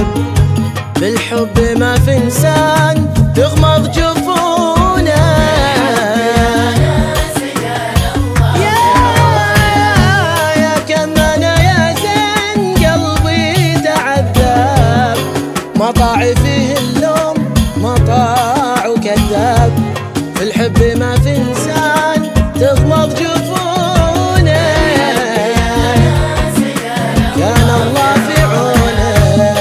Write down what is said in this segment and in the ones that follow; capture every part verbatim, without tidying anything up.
عذاب. بالحب ما في انسان تغمض جفونه. يا يا كم انا يا زين قلبي تعذب، مطاعي فيه اللوم مطاع وكذاب. في الحب ما في انسان تغمض جفونه، كان الله في عونه.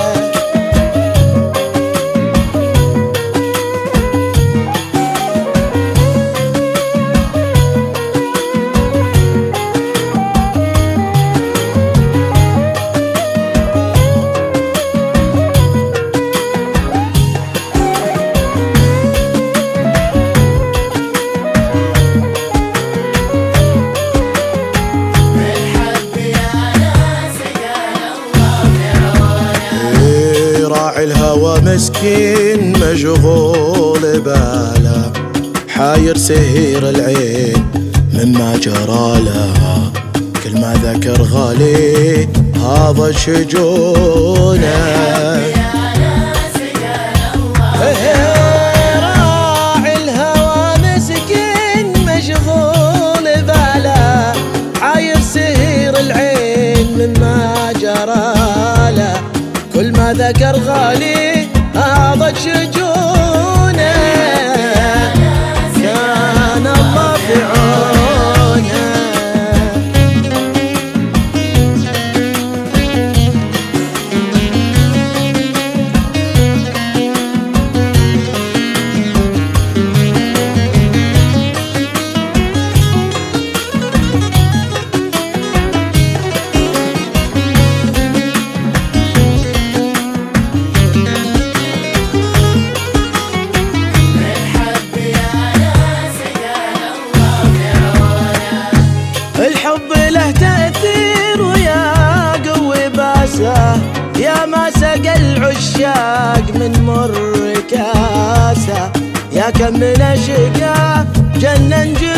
الهوى مسكين مشغول باله، حاير سهير العين مما جرى لها. كل ما ذكر غالي هذا شجونه. راعي الهوى مسكين مشغول باله، حاير سهير العين مما جرى له. كل ما ذكر غالي هذا شجونه، كان الله في عونه. الحب له تأثير ويا قوي باسه، يا ما سقى العشاق من مر كاسه. يا كم من أشقى جنن